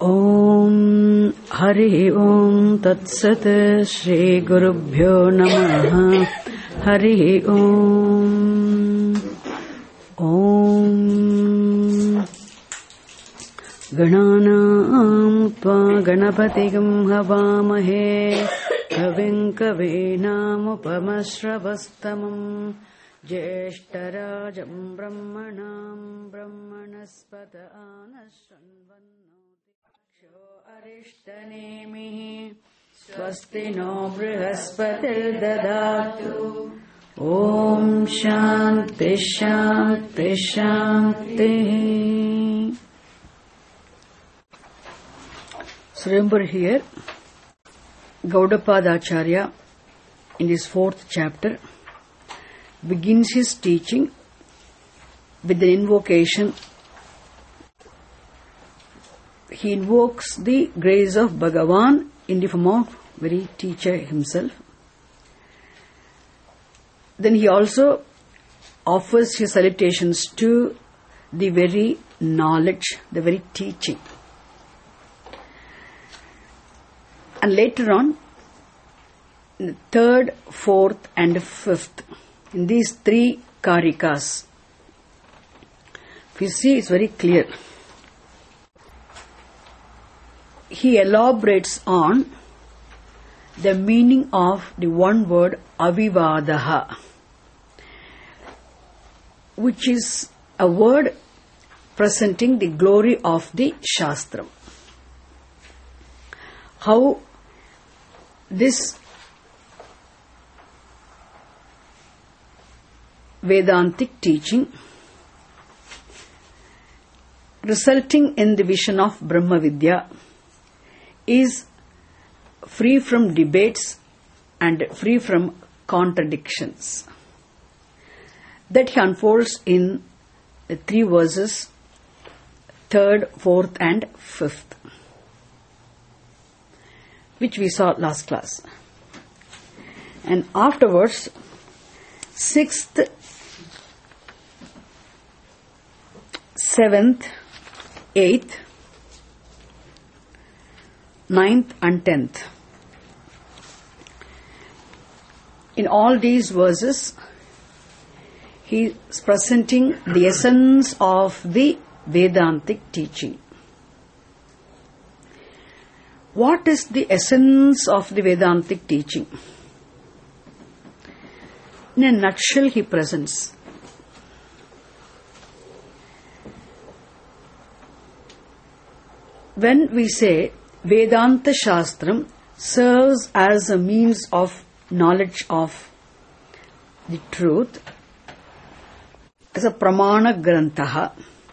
Om Hari Om Tat Sat Shri Gurubhyo Namaha Hari Om Om Gananam Tva Ganapatigam Havamahe Kavim Kavinam Upamasravastamam Jeshtarajam Brahmanam Brahmanaspata Anashanvanam Arishtanemihi Swasti no Brihaspati Dadatu Om Shanti Shanti Shanti. So remember here, Gaudapada Acharya in his 4th chapter begins his teaching with an invocation. He invokes the grace of Bhagavan in the form of very teacher himself. Then he also offers his salutations to the very knowledge, the very teaching. And later on, in the 3rd, 4th and 5th, in these 3 karikas, if you see, it's very clear. He elaborates on the meaning of the one word avivadaha, which is a word presenting the glory of the Shastram. How this Vedantic teaching, resulting in the vision of Brahma Vidya, is free from debates and free from contradictions. That he unfolds in the 3 verses, 3rd, 4th and 5th, which we saw last class. And afterwards, 6th, 7th, 8th, 9th and 10th. In all these verses, he is presenting the essence of the Vedantic teaching. What is the essence of the Vedantic teaching? In a nutshell, he presents. When we say Vedanta Shastram serves as a means of knowledge of the truth, as a pramana grantaha.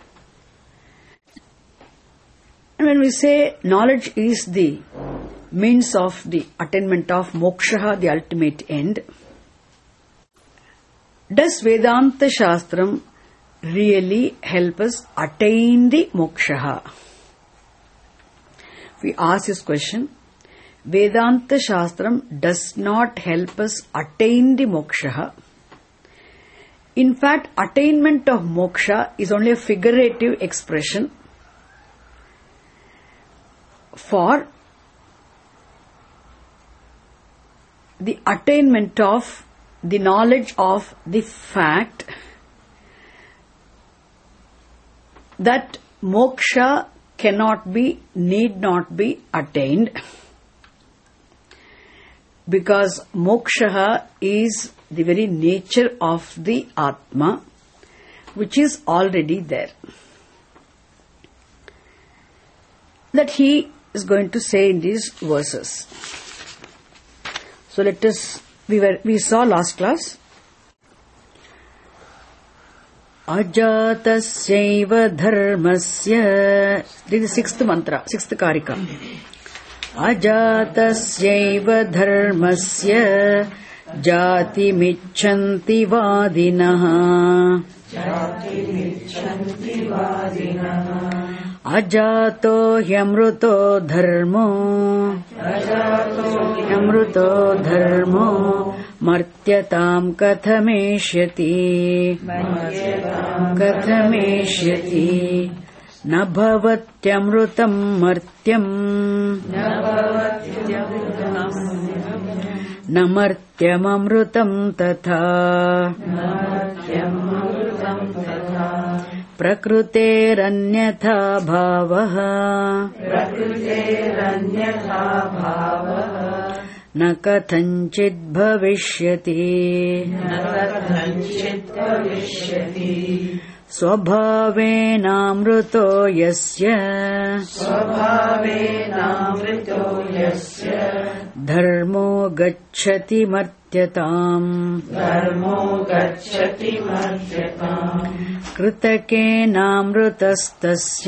And when we say knowledge is the means of the attainment of moksha, the ultimate end, does Vedanta Shastram really help us attain the moksha? We ask this question. Vedanta Shastram does not help us attain the moksha. In fact, attainment of moksha is only a figurative expression for the attainment of the knowledge of the fact that moksha need not be attained, because moksha is the very nature of the Atma, which is already there. That he is going to say in these verses. So let us, we saw last class, Ajatasyaiva dharmasya. This is the 6th mantra, 6th karika. Ajatasyaiva dharmasya jati michanti vadinaha. Ajato hyamruto dharmo Martyatam kathameshyati. न भवत्यमृतं मर्त्यम् न मर्त्यममृतं तथा प्रकृतेरन्यथा भावः न कथञ्चित् भविष्यति स्वभावेनामृतो यस्य धर्मो गच्छति मर्त्यताम् कृतकेनामृतस्तस्य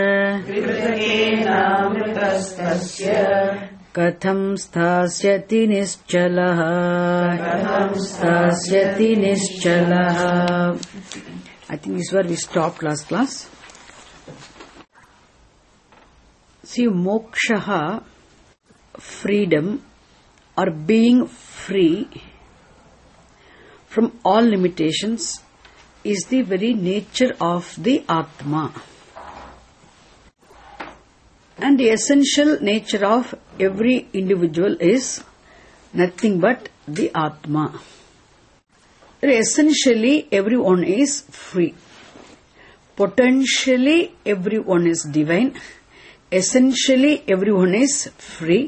कथं स्थास्यति निश्चलः I think this is where we stopped last class. See, moksha, freedom, or being free from all limitations, is the very nature of the Atma. And the essential nature of every individual is nothing but the Atma. Essentially, everyone is free. Potentially, everyone is divine. Essentially, everyone is free.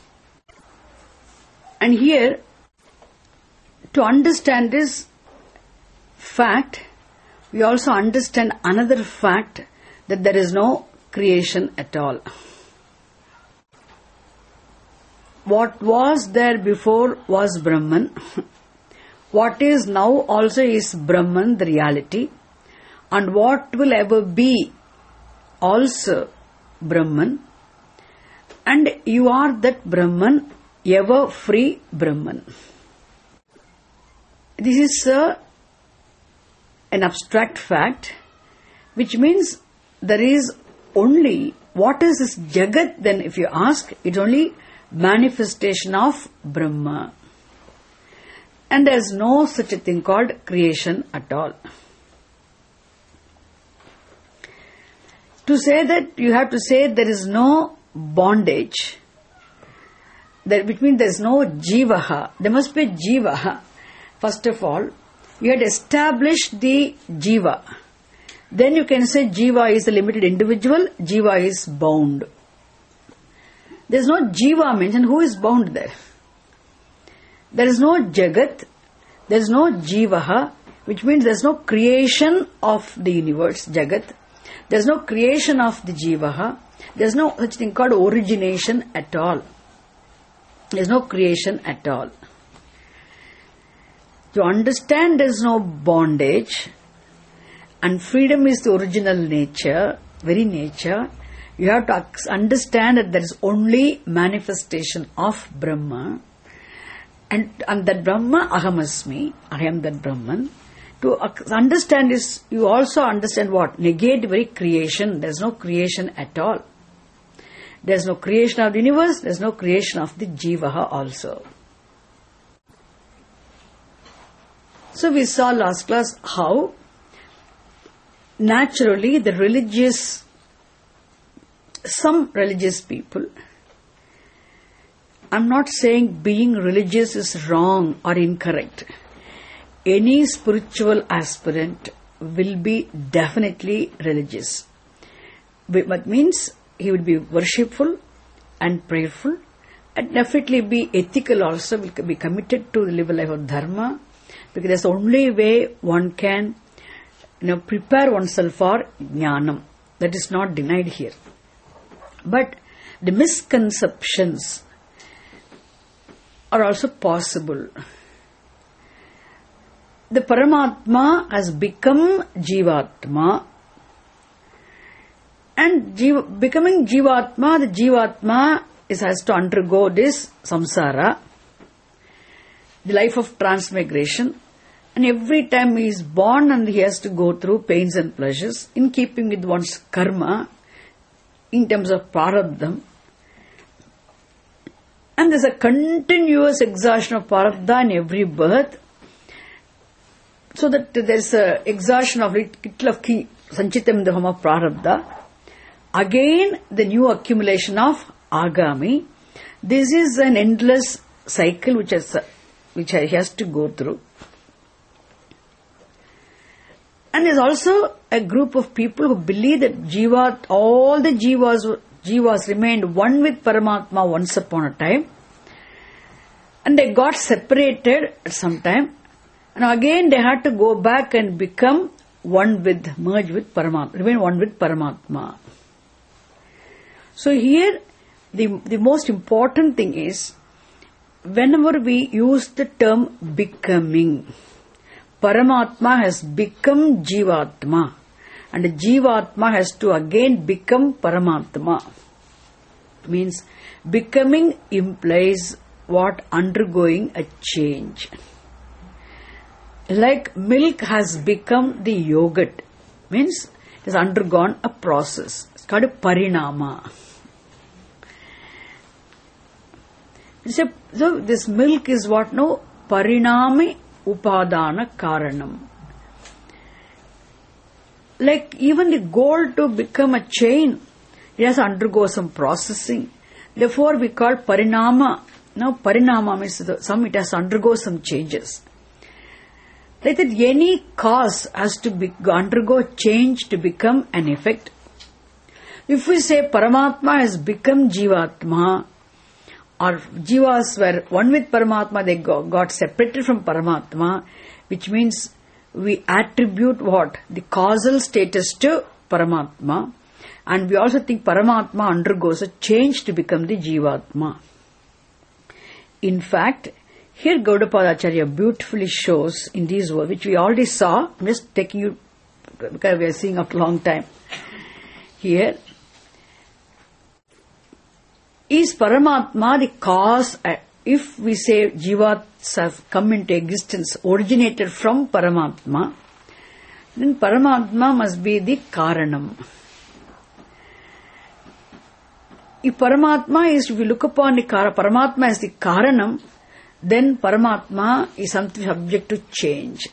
And here, to understand this fact, we also understand another fact, that there is no creation at all. What was there before was Brahman. What is now also is Brahman, the reality. And what will ever be also Brahman. And you are that Brahman, ever free Brahman. This is an abstract fact, which means there is only, what is this Jagat then, if you ask, it's only manifestation of Brahma. And there is no such a thing called creation at all. To say that, you have to say there is no bondage, which means there is no jivaha. There must be jivaha. First of all, you had established the jiva. Then you can say jiva is a limited individual, jiva is bound. There is no jiva mentioned. Who is bound there? There is no jagat, there is no jivaha, which means there is no creation of the universe, jagat. There is no creation of the jivaha. There is no such thing called origination at all. There is no creation at all. To understand there is no bondage, and freedom is the original nature, very nature, you have to understand that there is only manifestation of Brahma. And that Brahma, Ahamasmi, I am that Brahman. To understand this, you also understand what? Negate very creation. There is no creation at all. There is no creation of the universe, there is no creation of the Jivaha also. So we saw last class how naturally some religious people, I'm not saying being religious is wrong or incorrect. Any spiritual aspirant will be definitely religious. What means he will be worshipful and prayerful, and definitely be ethical also, will be committed to the living life of dharma, because that's the only way one can prepare oneself for jnanam. That is not denied here. But the misconceptions are also possible. The Paramatma has become Jivatma, and becoming Jivatma, the Jivatma has to undergo this samsara, the life of transmigration, and every time he is born and he has to go through pains and pleasures in keeping with one's karma in terms of prarabdham. And there's a continuous exhaustion of prarabdha in every birth, so that there's a exhaustion of little of sanchitam daham of prarabdha, again the new accumulation of agami. This is an endless cycle which he has to go through. And there's also a group of people who believe that all the jivas remained one with Paramatma once upon a time. And they got separated at some time. And again they had to go back and become merge with Paramatma, remain one with Paramatma. So here, the most important thing is, whenever we use the term becoming, Paramatma has become Jivatma, and the Jivatma has to again become Paramatma. Means becoming implies what? Undergoing a change. Like milk has become the yogurt, means it has undergone a process. It's called a parinama. So this milk is what? No, parinami upadana karanam. Like even the gold to become a chain, it has to undergo some processing. Therefore we call parinama. Now parinama means it has to undergo some changes. Like that any cause has to undergo change to become an effect. If we say Paramatma has become Jivatma, or Jivas were one with Paramatma, they got separated from Paramatma, which means we attribute what? The causal status to Paramatma, and we also think Paramatma undergoes a change to become the Jivatma. In fact, here Gaudapada Acharya beautifully shows in these words, which we already saw. I'm just taking you, because we are seeing after a long time. Here, is Paramatma the cause? If we say Jivas have come into existence, originated from Paramatma, then Paramatma must be the Karanam. If we look upon the Paramatma as the Karanam, then Paramatma is something subject to change.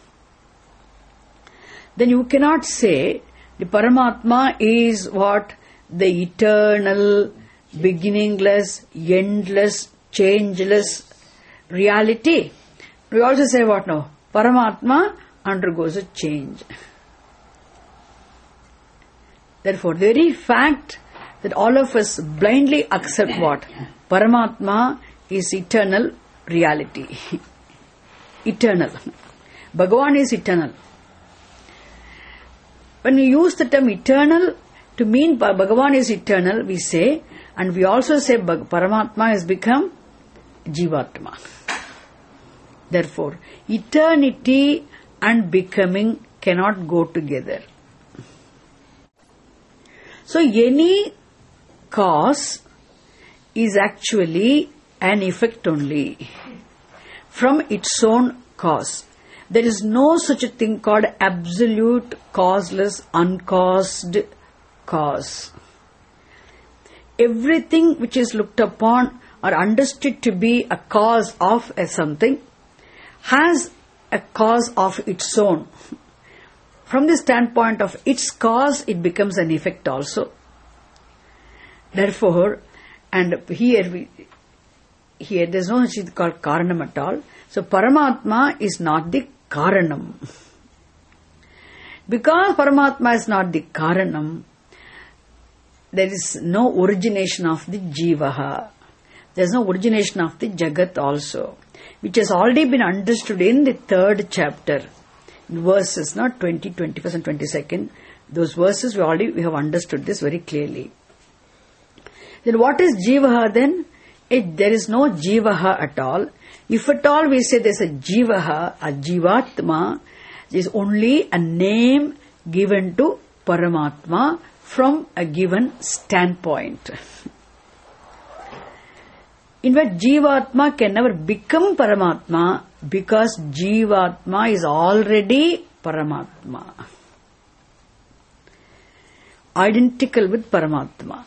Then you cannot say the Paramatma is what? The eternal, beginningless, endless, changeless reality. We also say what now? Paramatma undergoes a change. Therefore, the very fact that all of us blindly accept what? Paramatma is eternal reality. Eternal. Bhagavan is eternal. When we use the term eternal to mean Bhagavan is eternal, we say, and we also say Paramatma has become Jivatma. Therefore, eternity and becoming cannot go together. So any cause is actually an effect only from its own cause. There is no such a thing called absolute, causeless, uncaused cause. Everything which is looked upon or understood to be a cause of something has a cause of its own. From the standpoint of its cause, it becomes an effect also. Therefore, and here there is no such thing called Karanam at all. So Paramatma is not the Karanam. Because Paramatma is not the Karanam, there is no origination of the Jivaha. There is no origination of the Jagat also, which has already been understood in the 3rd chapter. Verses, not 20, 21st and 22nd. Those verses we have understood this very clearly. Then what is Jivaha then? There is no Jivaha at all. If at all we say there is a Jivaha, a Jivatma, it is only a name given to Paramatma from a given standpoint. In fact, Jivatma can never become Paramatma because Jivatma is already Paramatma. Identical with Paramatma.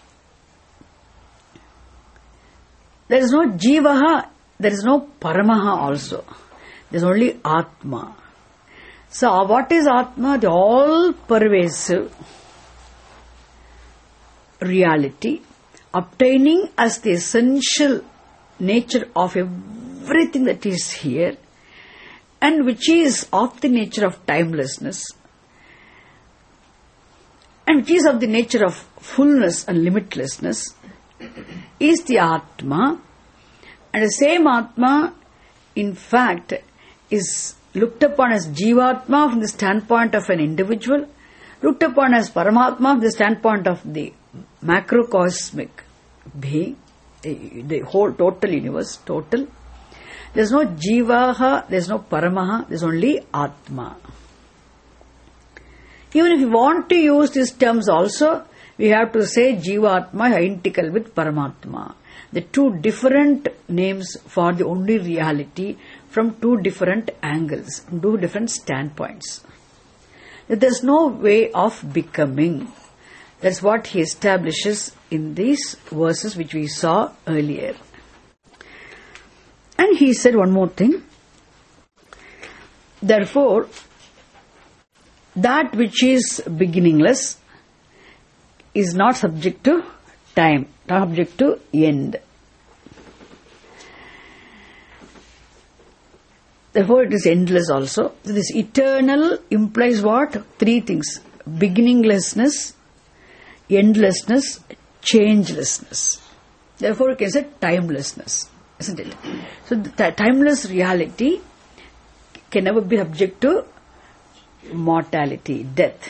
There is no Jivaha, there is no Paramaha also. There is only Atma. So what is Atma? The all-pervasive, reality, obtaining as the essential nature of everything that is here, and which is of the nature of timelessness, and which is of the nature of fullness and limitlessness, is the Atma. And the same Atma, in fact, is looked upon as Jivatma from the standpoint of an individual, looked upon as Paramatma from the standpoint of the macrocosmic being, the whole total universe, total. There's no Jivaha, there's no Paramaha, there's only Atma. Even if you want to use these terms also, we have to say Jivatma identical with Paramatma. The two different names for the only reality from two different angles, from two different standpoints. There's no way of becoming. That's what he establishes in these verses which we saw earlier. And he said one more thing. Therefore, that which is beginningless is not subject to time, not subject to end. Therefore, it is endless also. So this eternal implies what? Three things. Beginninglessness, endlessness, changelessness. Therefore, you can say timelessness, isn't it? So the timeless reality can never be subject to mortality, death.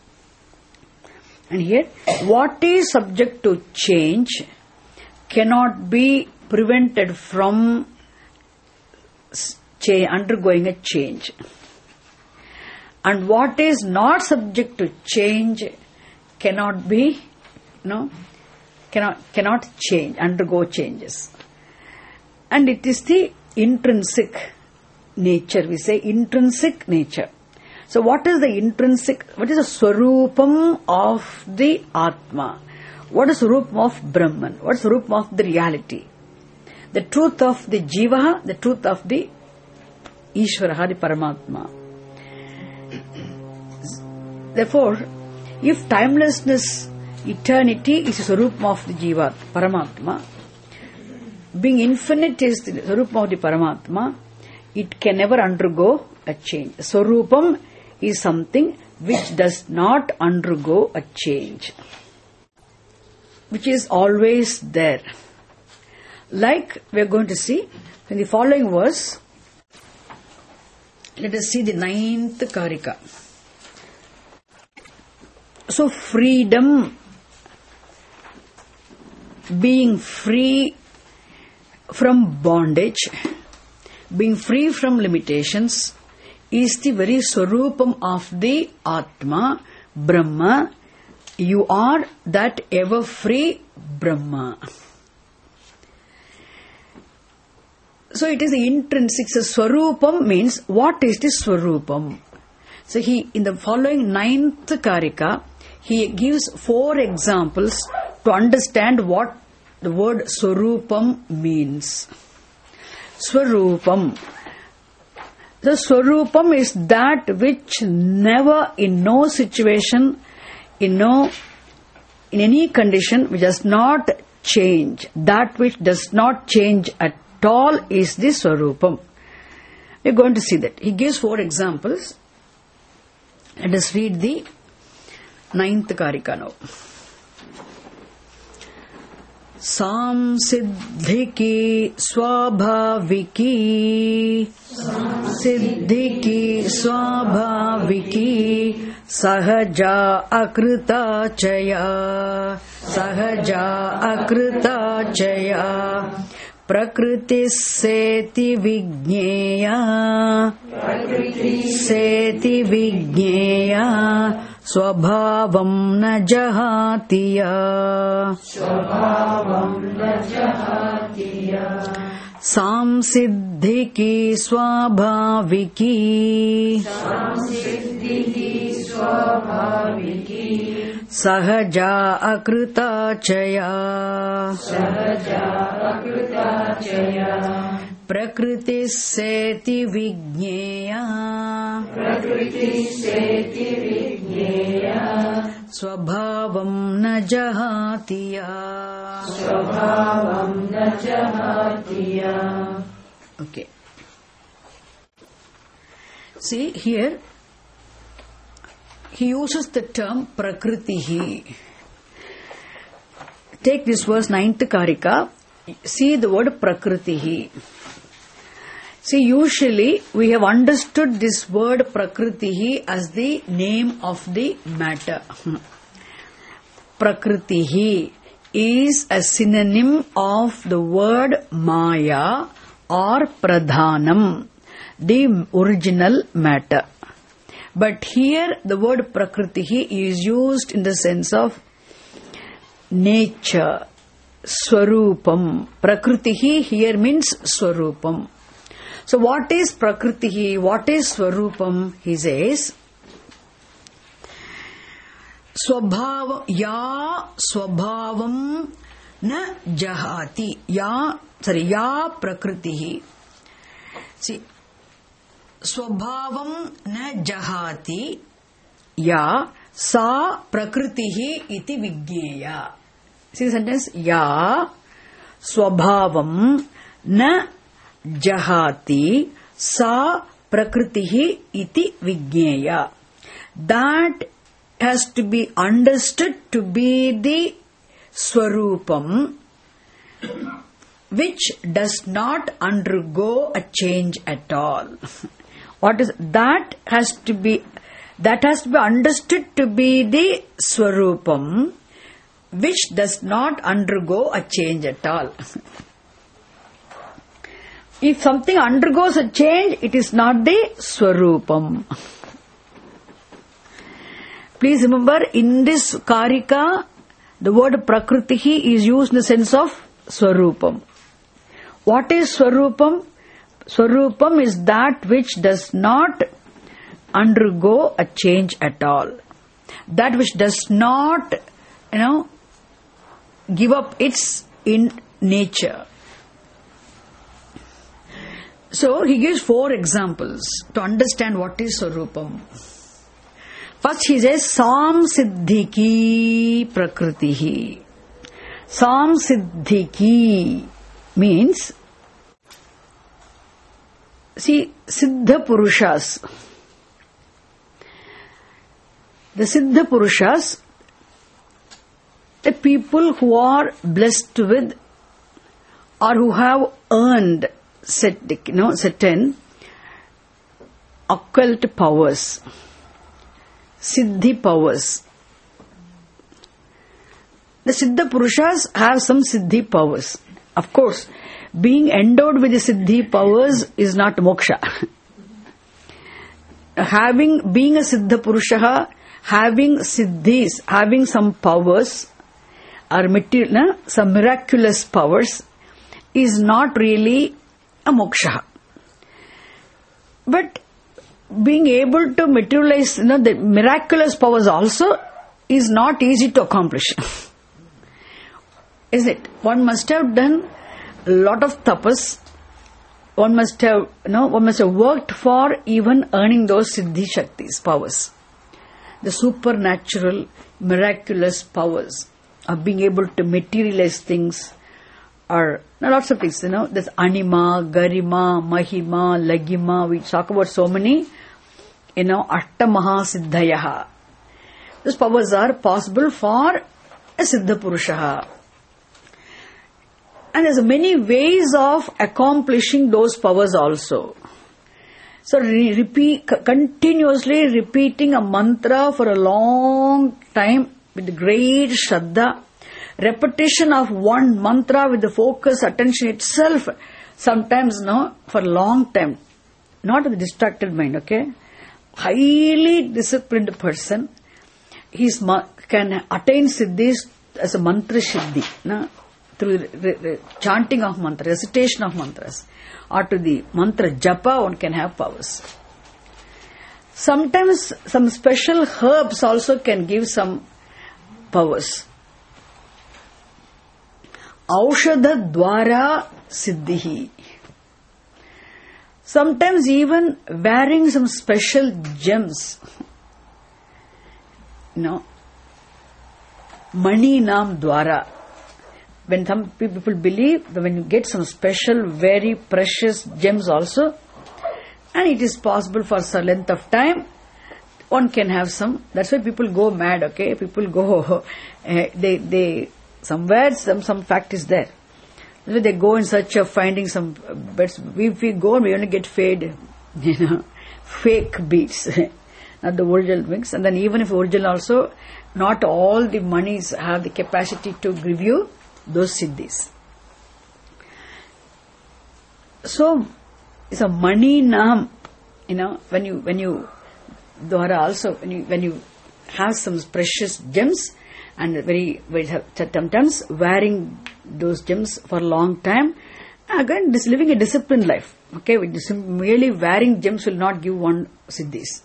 And here, what is subject to change cannot be prevented from undergoing a change. And what is not subject to change cannot be, cannot change, undergo changes. And it is the intrinsic nature, we say intrinsic nature. So what is the intrinsic, what is the swarupam of the Atma? What is the swarupam of Brahman? What is the swarupam of the reality? The truth of the Jiva, the truth of the Ishvaraha, the Paramatma. Therefore, if timelessness, eternity is the swarupam of the Jiva, Paramatma, being infinite is the swarupam of the Paramatma, it can never undergo a change. Swarupam is something which does not undergo a change, which is always there. Like we are going to see in the following verse. Let us see the 9th Karika. So freedom, being free from bondage, being free from limitations, is the very swarupam of the Atma, Brahma. You are that ever free Brahma. So it is the intrinsic. So swarupam means, what is the swarupam? So in the following 9th Karika, he gives 4 examples to understand what the word swarupam means. Swarupam. The swarupam is that which never, in no situation, in any condition, which does not change. That which does not change at all is the swarupam. We are going to see that. He gives 4 examples. Let us read the 9th Karika now. Samsiddhiki swabhaviki, siddhiki swabhaviki, sahaja akrita chaya, sahaja akrita chaya, prakriti seti vigneya, seti vigneya, स्वभावं न जहातिया, सांसिद्धिकी स्वाभाविकी, Sahaja akrita chaya. Prakriti seti vigneya. Swabhavam na jahatiya. Okay. See here, he uses the term prakritihi. Take this verse 9th Karika. See the word prakritihi. See, usually we have understood this word prakritihi as the name of the matter. Prakritihi is a synonym of the word maya or pradhanam, the original matter. But here the word prakritihi is used in the sense of nature, swarupam. Prakritihi here means swarupam. So what is prakritihi? What is swarupam? He says, swabhavam na jahati. Ya prakritihi. See, swabhavam na jahati. Ya sa prakritihi iti vigneya. See the sentence? Ya swabhavam na jahati sa prakritihi iti vigneya. That has to be understood to be the swarupam, which does not undergo a change at all. What is that? Has to be understood to be the swarupam, which does not undergo a change at all. If something undergoes a change, it is not the swarupam. Please remember, in this karika, the word prakritihi is used in the sense of swarupam. What is swarupam? Swarupam is that which does not undergo a change at all. That which does not, give up its in nature. So he gives 4 examples to understand what is swarupam. First he says samsiddhiki prakritihi. Samsiddhiki means, see, siddha purushas. The siddha purushas, the people who are blessed with or who have earned certain occult powers, siddhi powers. The siddha purushas have some siddhi powers. Of course, being endowed with the siddhi powers is not moksha. Being a siddha purusha, having siddhis, having some powers or some miraculous powers is not really a moksha. But being able to materialize the miraculous powers also is not easy to accomplish. Is it? One must have done a lot of tapas. One must have worked for even earning those siddhi shaktis, powers. The supernatural, miraculous powers of being able to materialize things. Or lots of things, there's anima, garima, mahima, lagima. We talk about so many, Aštamaha siddhayaha. Those powers are possible for a siddha purusha. And there's many ways of accomplishing those powers also. So continuously repeating a mantra for a long time with great shraddha. Repetition of one mantra with the focus, attention itself, sometimes for a long time, not with a distracted mind, okay? Highly disciplined person, he can attain siddhis as a mantra siddhi, through chanting of mantra, recitation of mantras, or to the mantra japa, one can have powers. Sometimes some special herbs also can give some powers. Aushadha dwara siddhihi. Sometimes even wearing some special gems, Mani Nam Dwara. When some people believe that when you get some special, very precious gems also, and it is possible for some length of time, one can have some. That's why people go mad, okay? People go, they somewhere, some fact is there. They go in search of finding some, but if we go, we only get fake beads, not the original mix. And then even if original also, not all the monies have the capacity to give you those siddhis. So, it's a mani nam, when you dwara also, when you have some precious gems, and very sometimes wearing those gems for a long time. Again, this living a disciplined life. Okay, merely wearing gems will not give one siddhis.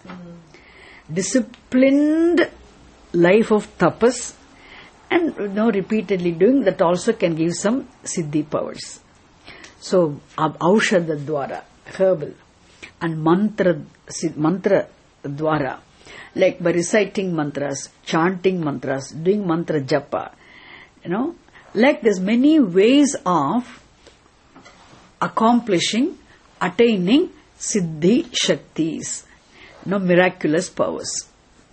Disciplined life of tapas and repeatedly doing that also can give some siddhi powers. So, aushadha dwara, herbal, and mantra dwara. Like by reciting mantras, chanting mantras, doing mantra japa, like there's many ways of accomplishing, attaining siddhi shaktis, miraculous powers.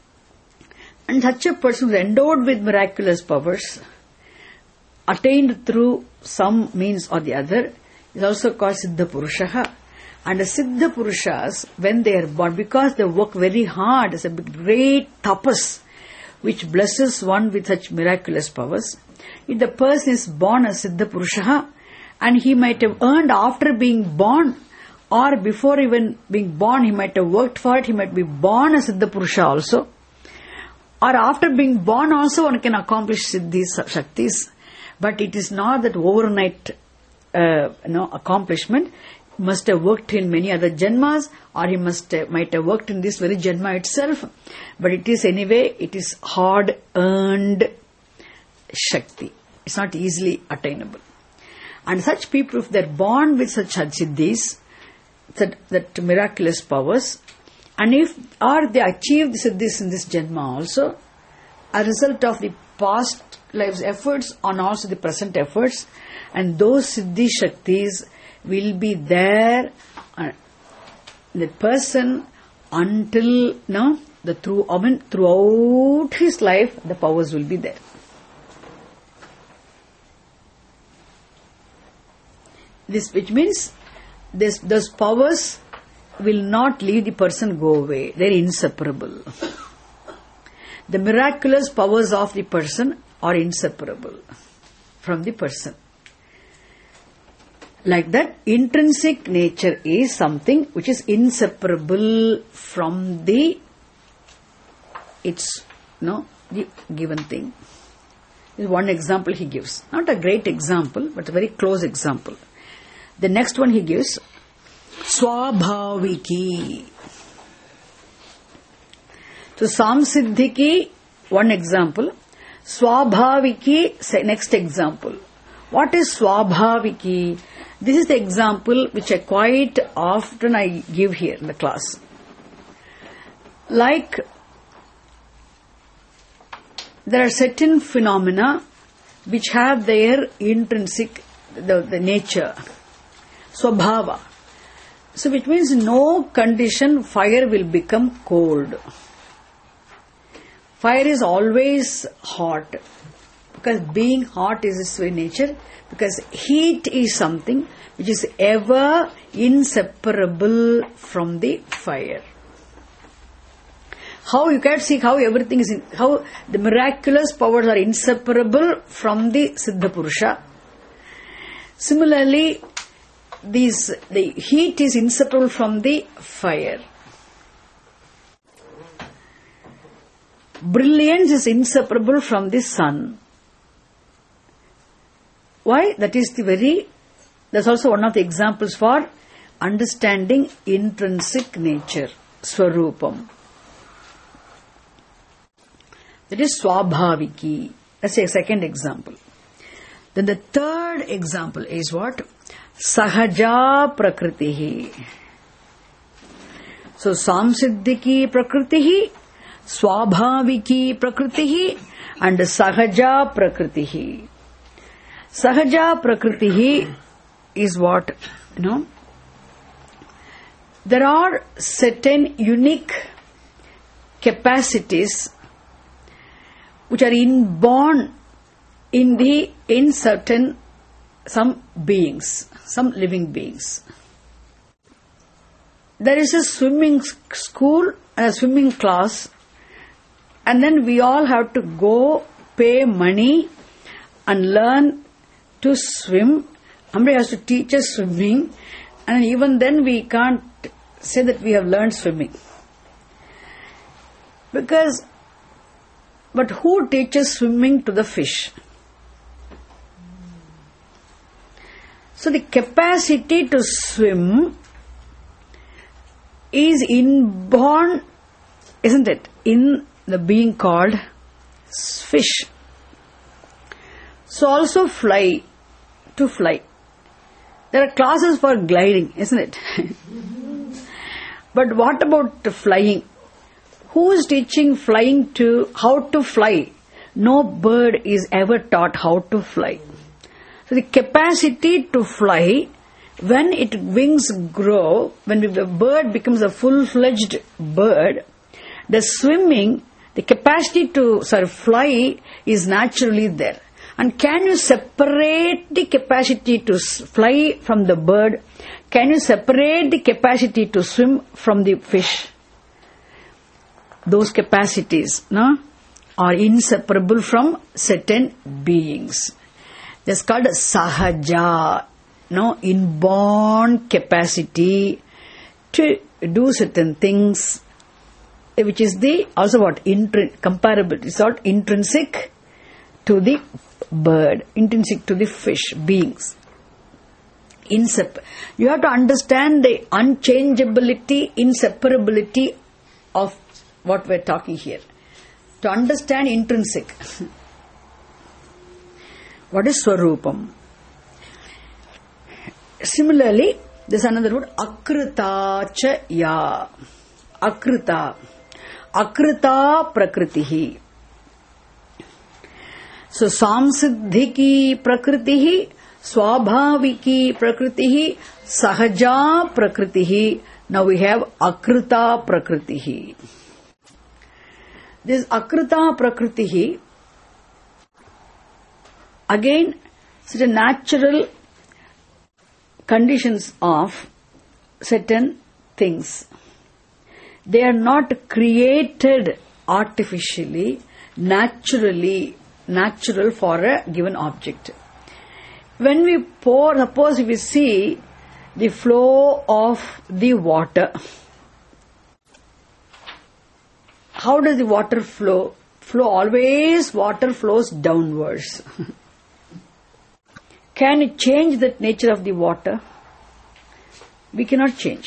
And such a person who is endowed with miraculous powers, attained through some means or the other, is also called Siddha Purushaha. And the Siddha Purushas, when they are born, because they work very hard, it's a great tapas, which blesses one with such miraculous powers. If the person is born as Siddha Purushaha, and he might have earned after being born, or before even being born, he might have worked for it, he might be born as Siddha Purusha also. Or after being born also, one can accomplish Siddhis, Shaktis. But it is not that overnight, accomplishment. Must have worked in many other janmas, or he might have worked in this very janma itself. But it is anyway, it is hard earned shakti. It's not easily attainable. And such people, if they're born with such siddhis, that miraculous powers, and or they achieve the siddhis in this janma also, a result of the past life's efforts and also the present efforts, and those siddhi shaktis will be there, the person until throughout his life, the powers will be there. Which means those powers will not leave the person go away. They are inseparable. The miraculous powers of the person are inseparable from the person. Like that, intrinsic nature is something which is inseparable from the given thing. This is one example he gives. Not a great example, but a very close example. The next one he gives, Swabhaviki. So, Samsiddhiki, one example. Swabhaviki, next example. What is Swabhaviki? This is the example which I quite often give here in the class. Like, there are certain phenomena which have their intrinsic, the nature, swabhava. So, which means no condition fire will become cold. Fire is always hot. Because being hot is its very nature. Because heat is something which is ever inseparable from the fire. How you can see how everything is, how the miraculous powers are inseparable from the Siddha Purusha. Similarly, the heat is inseparable from the fire. Brilliance is inseparable from the sun. Why? That's also one of the examples for understanding intrinsic nature, Swarupam. That is swabhaviki. That's a second example. Then the third example is what? Sahaja prakritihi. So samsiddhiki prakritihi, swabhaviki prakritihi, and sahaja prakritihi. Sahaja prakritihi is what? There are certain unique capacities which are inborn in certain some beings, some living beings. There is a swimming school and a swimming class, and then we all have to go pay money and learn to swim. Somebody has to teach us swimming, and even then we can't say that we have learned swimming. But who teaches swimming to the fish? So the capacity to swim is inborn, isn't it, in the being called fish. So also to fly. There are classes for gliding, isn't it? But what about flying? Who is teaching flying how to fly? No bird is ever taught how to fly. So the capacity to fly, when its wings grow, when the bird becomes a full-fledged bird, the capacity to fly is naturally there. And can you separate the capacity to fly from the bird? Can you separate the capacity to swim from the fish? Those capacities are inseparable from certain beings. That's called sahaja, inborn capacity to do certain things, which is also what? Comparable. It's not intrinsic to the bird, intrinsic to the fish, beings. You have to understand the unchangeability, inseparability of what we're talking here. To understand intrinsic. What is Swarupam? Similarly, there's another word, Akrita cha ya. Akrita. Akrita prakritihi. So, samsiddhiki prakritihi, swabhaviki prakritihi, sahaja prakritihi. Now we have Akrita prakritihi. This Akrita prakritihi, again, such natural conditions of certain things. They are not created artificially, natural for a given object. When we suppose we see the flow of the water. How does the water flow? Water flows downwards. Can you change the nature of the water? We cannot change.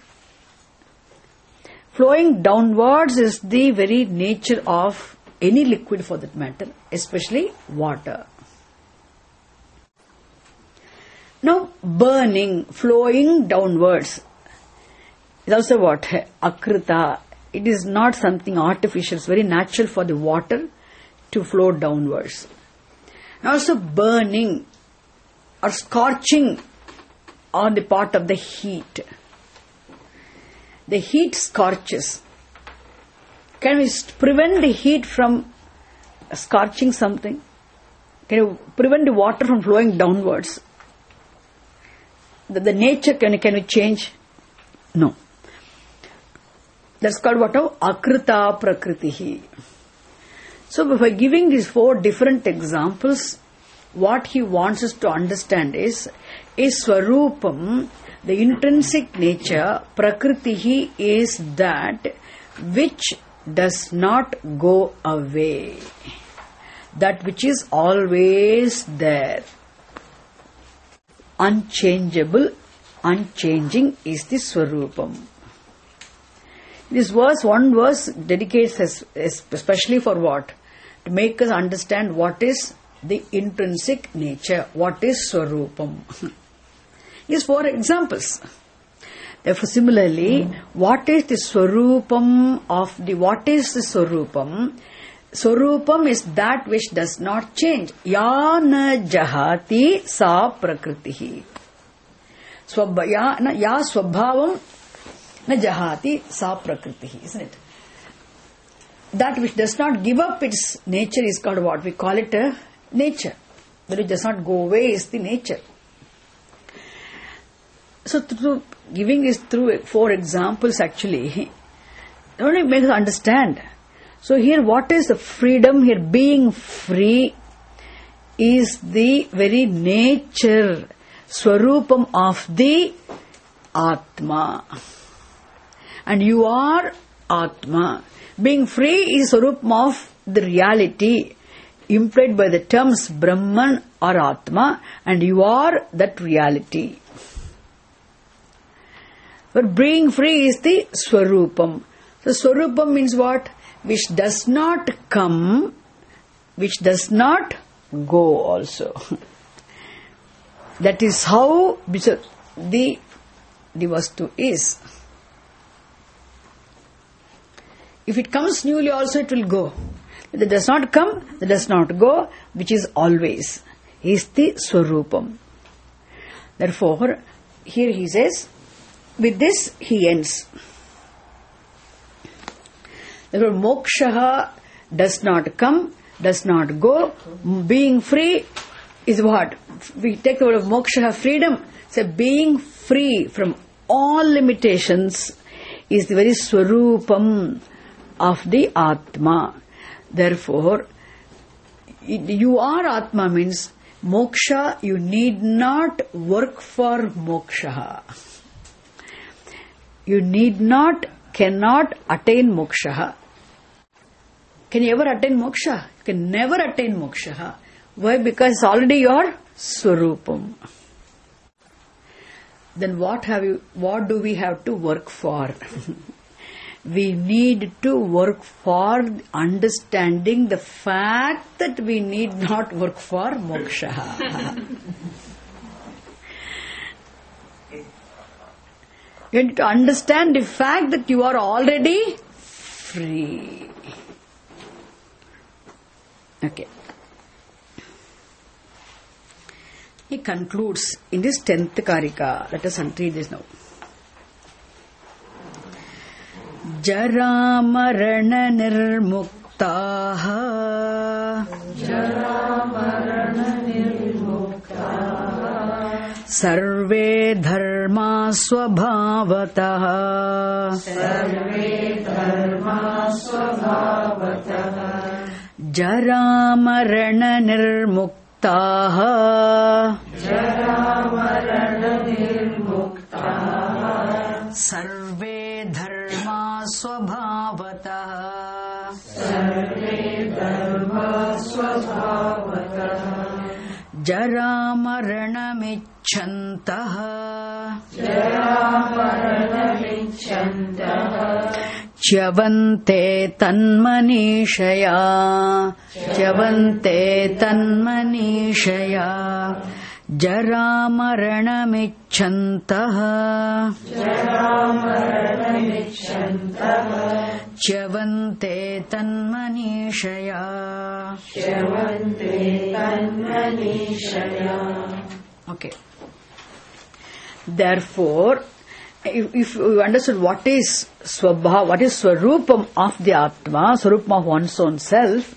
Flowing downwards is the very nature of any liquid for that matter, especially water. Now, burning, flowing downwards is also what? Akrita. It is not something artificial. It's very natural for the water to flow downwards. And also burning or scorching on the part of the heat. The heat scorches. Can we prevent the heat from scorching something? Can you prevent the water from flowing downwards? The nature, can we change? No. That's called what? Akrita prakritihi. So by giving these 4 different examples, what he wants us to understand is Swarupam, the intrinsic nature, prakritihi is that which does not go away. That which is always there. Unchangeable, unchanging is the Swarupam. This verse, one verse dedicates especially for what? to make us understand what is the intrinsic nature, what is Swarupam. These 4 examples. Therefore, similarly, what is the Swarupam of the, what is the Swarupam? Swarupam is that which does not change. Ya na jahati sa prakritihi. Ya swabhavam na jahati sa prakritihi, isn't it? That which does not give up its nature is called what? We call it a nature. That which does not go away is the nature. So, through giving is through 4 examples actually, only makes us understand. So here what is the freedom? Here being free is the very nature, Swarupam of the Atma. And you are Atma. Being free is Swarupam of the reality implied by the terms Brahman or Atma, and you are that reality. But being free is the Swarupam. So Swarupam means what? Which does not come, which does not go also. That is how the Vastu is. If it comes newly also it will go. If it does not come, it does not go, which is always, is the Swarupam. Therefore, here he says, with this he ends. Therefore, moksha does not come, does not go. Being free is what? We take the word of moksha, freedom. So, being free from all limitations is the very Swarupam of the Atma. Therefore, you are Atma means moksha, you need not work for moksha. You need not, cannot attain moksha. Can you ever attain moksha? You can never attain moksha. Why? Because it's already your Swarupam. Then what do we have to work for? We need to work for understanding the fact that we need not work for moksha. You need to understand the fact that you are already free. Okay. He concludes in this 10th Karika. Let us read this now. Jara marana nirmuktaha sarve dharma swabhavataha jara marana nirmuktaha sarve dharma swabhavataha jara maranamichantaha Chavante tanmanishaya jara maranamichantaha Chavante tanmanishaya. Okay. Therefore, if you understood what is Swabha, what is Swarupam of the Atma, Swarupam of one's own self,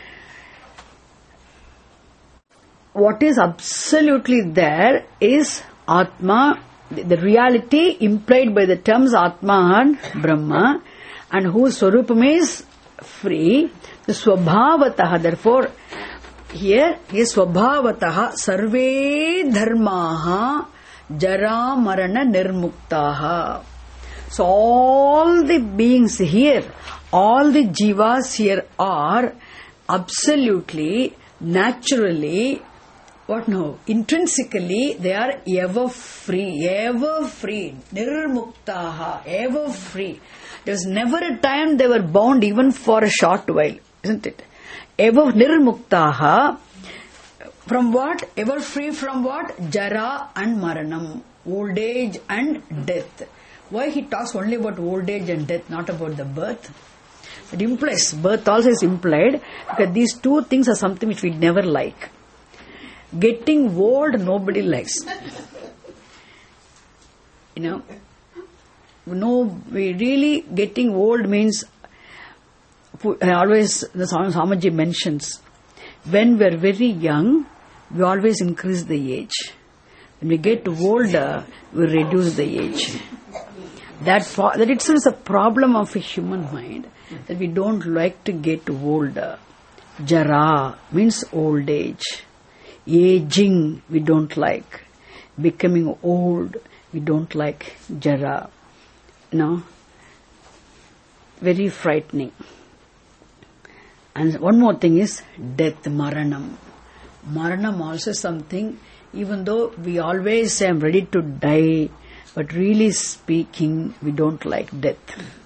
what is absolutely there is Atma, the reality implied by the terms Atma and Brahma, and whose Swarupam is free, the Swabhavataha. Therefore, here is Swabhavataha sarve dharmaha jara marana nirmuktaha. So all the beings here, all the jivas here are absolutely, naturally, what now? Intrinsically, they are ever free, nirmuktaha, ever free. There was never a time they were bound even for a short while, isn't it? Ever nirmuktaha. From what? Ever free from what? Jara and maranam. Old age and death. Why he talks only about old age and death, not about the birth? It implies, birth also is implied, because these two things are something which we never like. Getting old, nobody likes. We really getting old means, always the Swamiji mentions, when we are very young, we always increase the age. When we get older, we reduce the age. That itself is a problem of a human mind, that we don't like to get older. Jara means old age. Aging, we don't like. Becoming old, we don't like. Jara. Very frightening. And one more thing is death, maranam. Maranam also something, even though we always say I'm ready to die, but really speaking, we don't like death.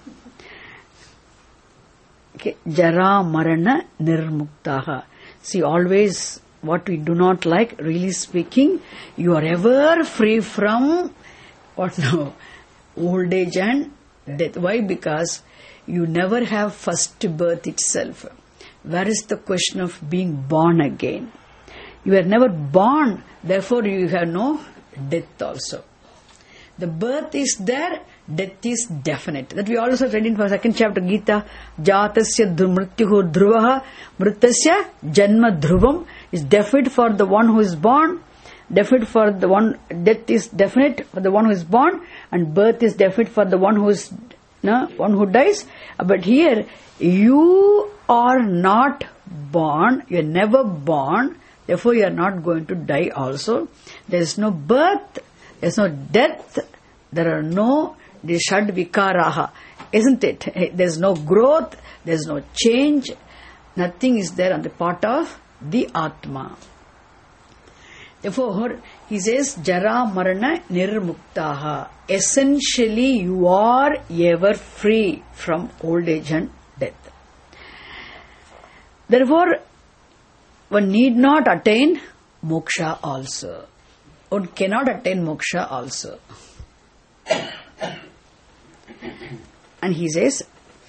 Okay. Jara marana nirmuktaha. See, always what we do not like, really speaking, you are ever free from what now? Old age and death. Why? Because you never have first birth itself. Where is the question of being born again? You are never born, therefore you have no death also. The birth is there, death is definite. That we also read in the second chapter Gita, Jatasya mrityuhu dhruvaha, mritasya janma dhruvam, is definite for the one who is born, definite for the one, death is definite for the one who is born, and birth is definite for the one who is, one who dies. But here, you are not born, you are never born, therefore you are not going to die also. There is no birth, there is no death, there are no shad vikaraha, isn't it? There is no growth, there is no change, nothing is there on the part of the Atma. Therefore, he says, Jara marana nirmuktaha. Essentially, you are ever free from old age and death. Therefore, one need not attain moksha also. One cannot attain moksha also. And he says,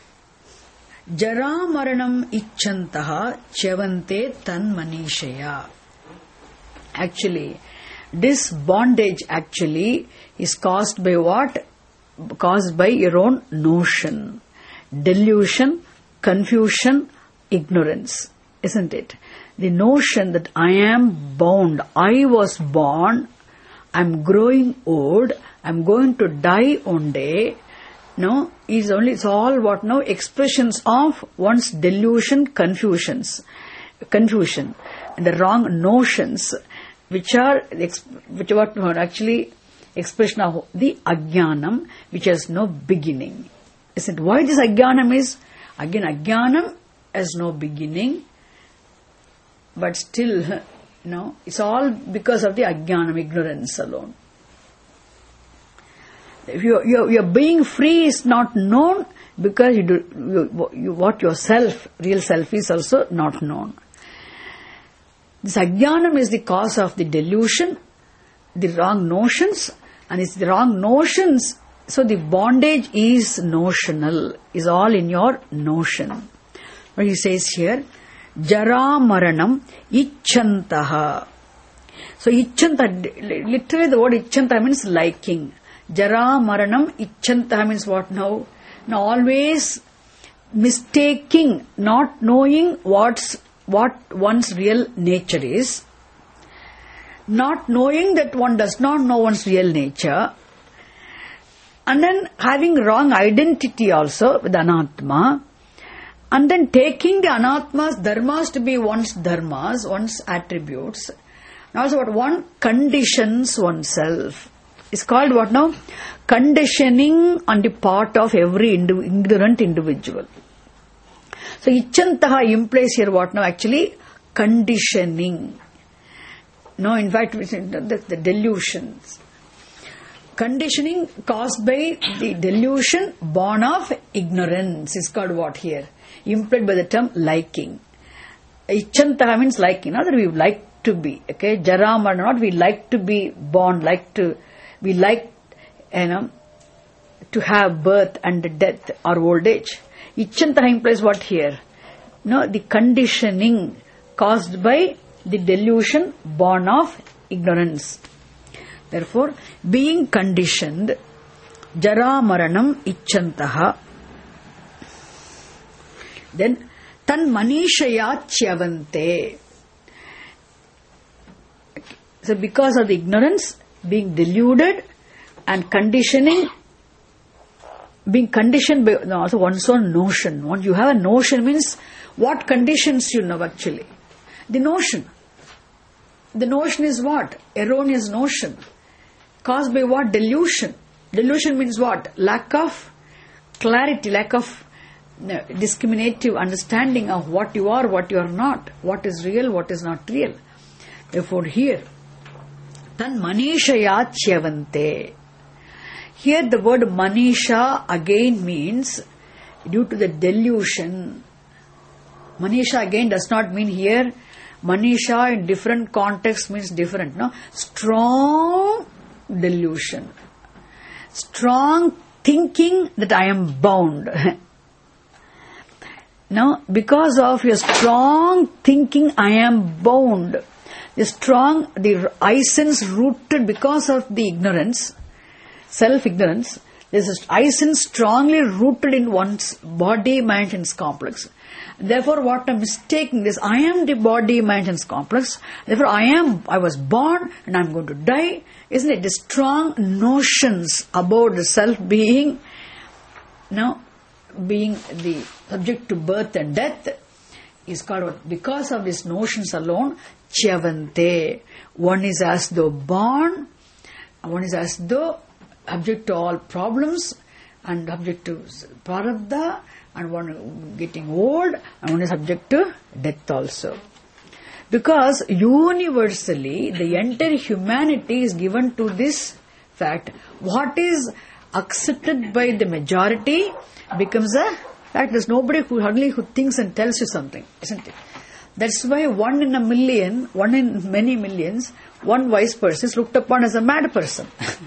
Jara maranam icchantaha chavante tan manishaya. Actually, this bondage actually is caused by what? Caused by your own notion, delusion, confusion, ignorance, isn't it? The notion that I am bound, I was born, I am growing old, I am going to die one day, it's all what now? Expressions of one's delusion, confusion, and the wrong notions, which are actually expression of the ajnanam, which has no beginning. Isn't it? Why this ajnanam is? Again, ajnanam has no beginning, but still, it's all because of the ajnanam, ignorance alone. If your being free is not known, because what yourself, real self is also not known. This ajnanam is the cause of the delusion, the wrong notions, and it's the wrong notions. So the bondage is notional, is all in your notion. But he says here, Jara maranam icchantaha. So icchantaha, literally the word icchantaha means liking. Jara maranam icchantaha means what now? Now always mistaking, not knowing what one's real nature is, not knowing that one does not know one's real nature, and then having wrong identity also with anatma, and then taking the anatma's dharmas to be one's dharmas, one's attributes, and also what one conditions oneself. It's called what now? Conditioning on the part of every ignorant individual. So, icchantaha implies here what now? Actually, conditioning. No, in fact, the delusions. Conditioning caused by the delusion born of ignorance is called what here? Implied by the term liking. Ichantaha means like, that we like to be. Okay, Jara Marana, not we like to be born, we like, to have birth and death or old age. Ichantaha implies what here? The conditioning caused by the delusion born of ignorance. Therefore, being conditioned, Jara Maranam Ichantaha. Then, Tan Manishaya Chyavante. So, because of the ignorance, being deluded and conditioning, being conditioned by also one's own notion. Once you have a notion means what conditions you know actually? The notion. The notion is what? Erroneous notion. Caused by what? Delusion. Delusion means what? Lack of clarity, lack of discriminative understanding of what you are, what you are not, what is real, what is not real. Therefore here, Tan Manishaya Chyavante. Here the word Manisha again means due to the delusion. Manisha again does not mean here. Manisha in different contexts means different. No? Strong delusion. Strong thinking that I am bound. Now, because of your strong thinking, I am bound. The I sense rooted because of the ignorance, self-ignorance, there's a I sense strongly rooted in one's body, mind, and complex. Therefore, what I'm mistaking is, I am the body, mind, and complex. Therefore, I was born and I'm going to die. Isn't it? The strong notions about the self being, being the subject to birth and death, is called what? Because of these notions alone, Chyavante. One is as though born, one is as though object to all problems, and object to Prarabdha, and one getting old, and one is subject to death also. Because universally, the entire humanity is given to this fact. What is accepted by the majority becomes a fact. There's nobody who thinks and tells you something, isn't it? That's why 1 in a million, 1 in many millions, one wise person is looked upon as a mad person.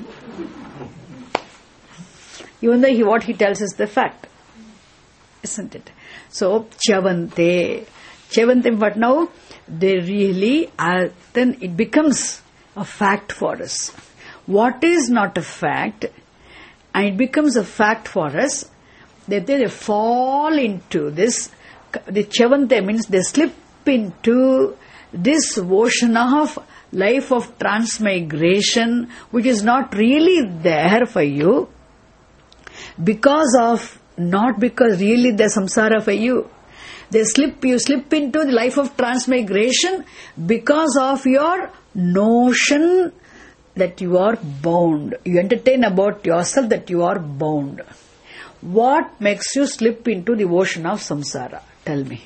Even though what he tells is the fact. Isn't it? So, Chyavante. Chyavante, but now they really are, then it becomes a fact for us. What is not a fact, and it becomes a fact for us, that they fall into this. The Chyavante means they slip into this ocean of life of transmigration, which is not really there for you, not because really there's samsara for you. You slip into the life of transmigration because of your notion that you are bound. You entertain about yourself that you are bound. What makes you slip into the ocean of samsara? Tell me.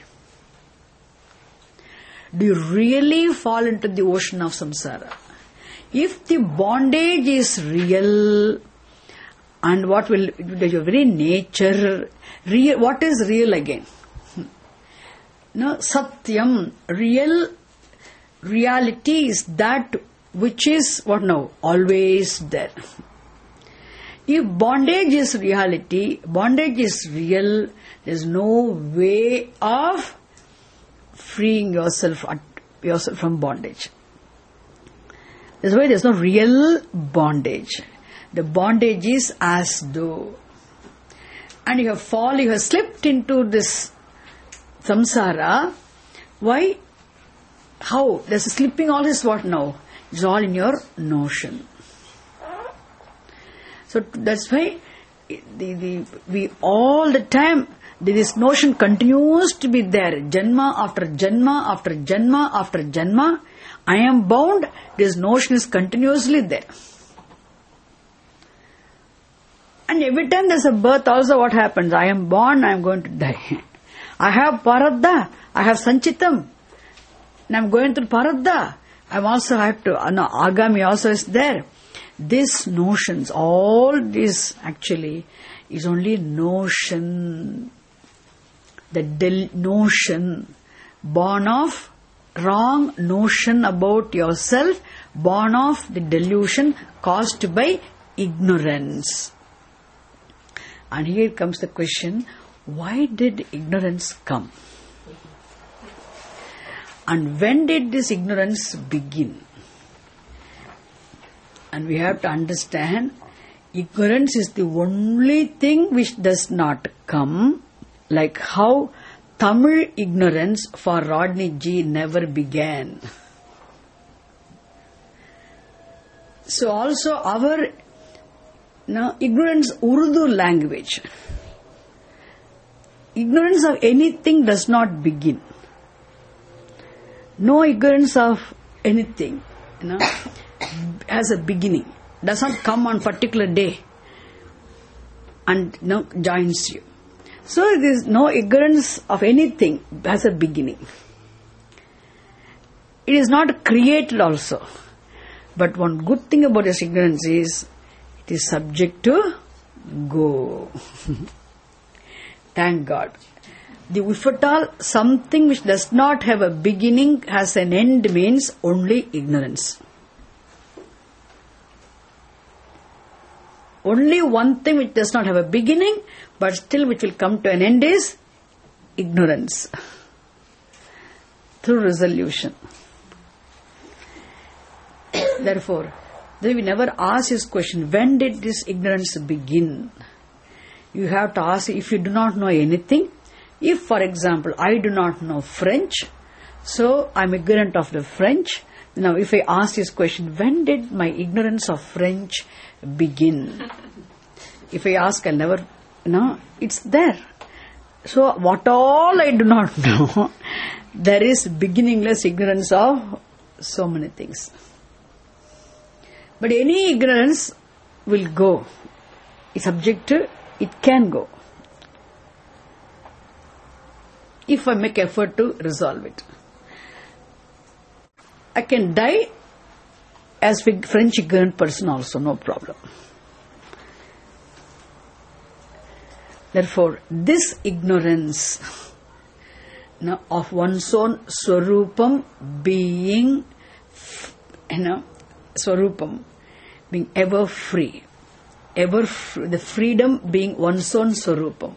Do you really fall into the ocean of samsara? If the bondage is real, and what will your very nature real? What is real again? No, satyam. Reality is that which is what now? Always there. If bondage is reality, bondage is real, there's no way of freeing yourself from bondage. That's why there's no real bondage. The bondage is as though. And you have slipped into this samsara. Why? How? There's slipping all is what now? It's all in your notion. So that's why we all the time, this notion continues to be there. Janma after janma after janma after janma. I am bound. This notion is continuously there. And every time there's a birth also what happens? I am born, I am going to die. I have Prarabdha, I have Sanchitam, and I am going through Prarabdha. I also have to, Agami also is there. These notions, all this actually is only notion. The notion, born of wrong notion about yourself, born of the delusion caused by ignorance. And here comes the question, why did ignorance come? And when did this ignorance begin? And we have to understand, ignorance is the only thing which does not come, like how Tamil ignorance for Rodney G never began. So also our ignorance Urdu language, ignorance of anything does not begin. No ignorance of anything has a beginning, does not come on particular day and joins you. So there is no ignorance of anything has a beginning. It is not created also. But one good thing about this ignorance is, it is subject to go. Thank God. If at all something which does not have a beginning has an end means only ignorance. Only one thing which does not have a beginning but still which will come to an end is ignorance. Through resolution. Therefore, we never ask this question, when did this ignorance begin? You have to ask, if you do not know anything, if for example I do not know French, so I am ignorant of the French. Now if I ask this question, when did my ignorance of French begin? If I ask, I'll never, it's there. So what all I do not know, there is beginningless ignorance of so many things. But any ignorance will go. It's subject to, it can go. If I make effort to resolve it. I can die as a French ignorant person also, no problem. Therefore, this ignorance of one's own Swarupam being, Swarupam being ever free, the freedom being one's own Swarupam.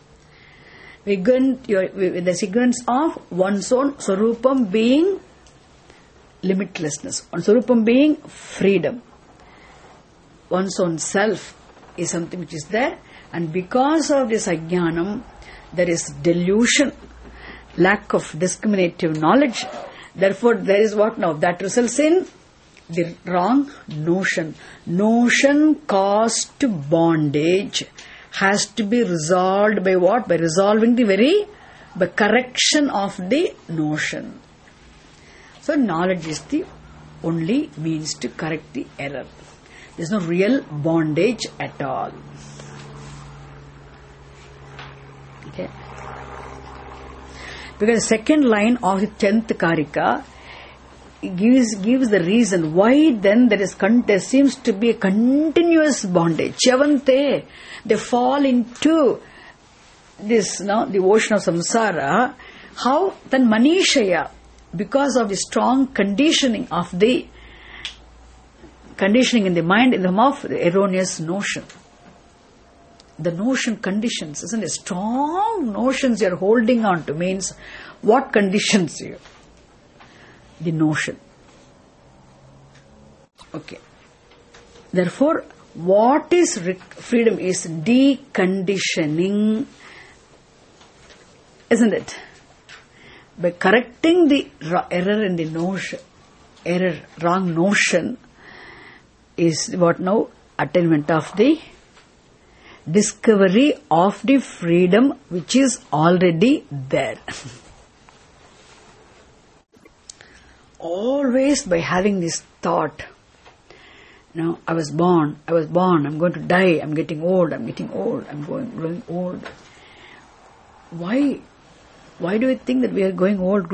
The ignorance of one's own Swarupam being limitlessness, one's Swarupam being freedom. One's own self is something which is there, and because of this ajnanam, there is delusion, lack of discriminative knowledge. Therefore, there is what now? That results in the wrong notion. Notion caused to bondage has to be resolved by what? By resolving by correction of the notion. So knowledge is the only means to correct the error. There is no real bondage at all. Okay. Because the second line of the 10th Karika gives the reason why then there seems to be a continuous bondage. Chavante, they fall into this, the ocean of samsara. How? Then Manishaya, because of the strong conditioning in the mind in the form of the erroneous notion. The notion conditions, isn't it? Strong notions you are holding on to means what conditions you? The notion. Okay. Therefore, what is freedom is deconditioning, isn't it? By correcting the error in the notion, wrong notion, is what now? Attainment of the discovery of the freedom which is already there. Always by having this thought, I was born, I'm going to die, I'm getting old, I'm growing old. Why do we think that we are going old?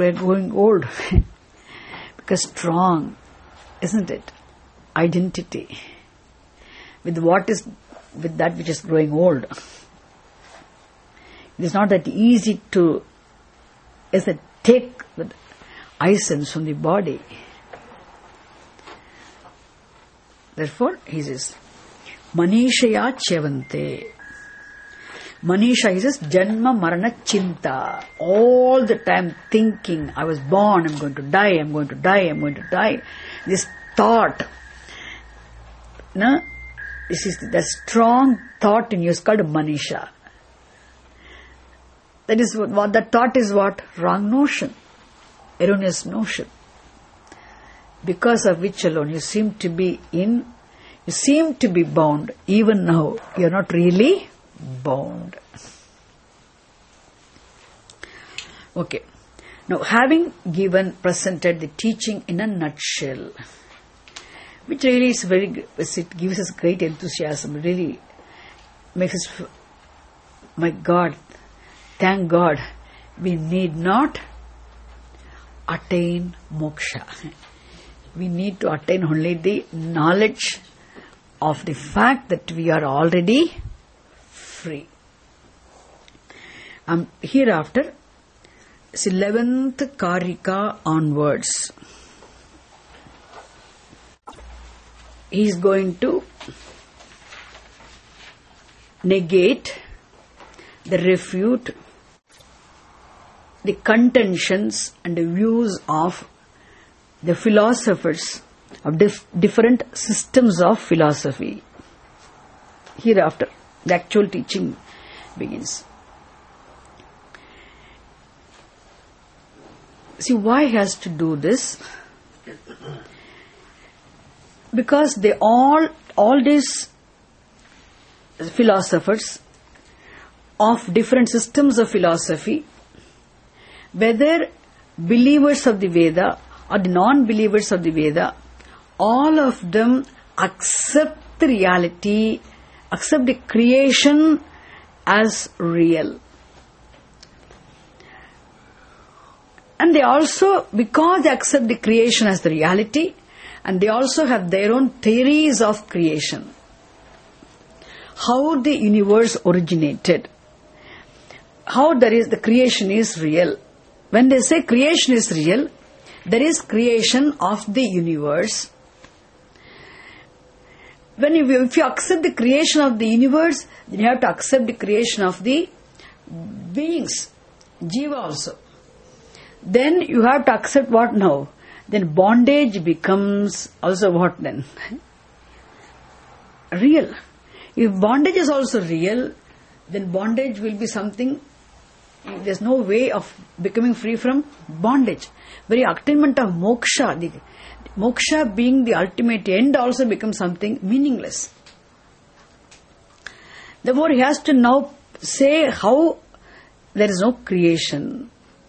Because strong, isn't it? Identity with that which is growing old. It is not that easy to take the essence from the body. Therefore, he says, Manishaya Chevante. Manisha, he says, Janma Marana Chinta. All the time thinking, I was born, I'm going to die, I'm going to die, I'm going to die. This thought, this is the strong thought in you is called Manisha. That is what that thought is what? Wrong notion. Erroneous notion. Because of which alone you seem to be bound. Even now, you are not really bound. Okay. Now, having presented the teaching in a nutshell, which really is it gives us great enthusiasm, really makes us, my God, thank God, we need not attain moksha. We need to attain only the knowledge of the fact that we are already free. Hereafter, 11th Karika onwards, he is going to negate, refute the contentions and the views of the philosophers of different systems of philosophy. Hereafter, the actual teaching begins. See, why he has to do this? Because they all these philosophers of different systems of philosophy, whether believers of the Veda or the non-believers of the Veda, all of them accept the reality, accept the creation as real. And they also, because they accept the creation as the reality, and they also have their own theories of creation. How the universe originated. How the creation is real. When they say creation is real, there is creation of the universe. If you accept the creation of the universe, then you have to accept the creation of the beings, Jiva also. Then you have to accept what now? Then bondage becomes also what then? Real. If bondage is also real, then bondage will be something, there's no way of becoming free from bondage. Very attainment of moksha, the moksha being the ultimate end, also becomes something meaningless. Therefore, he has to now say how there is no creation.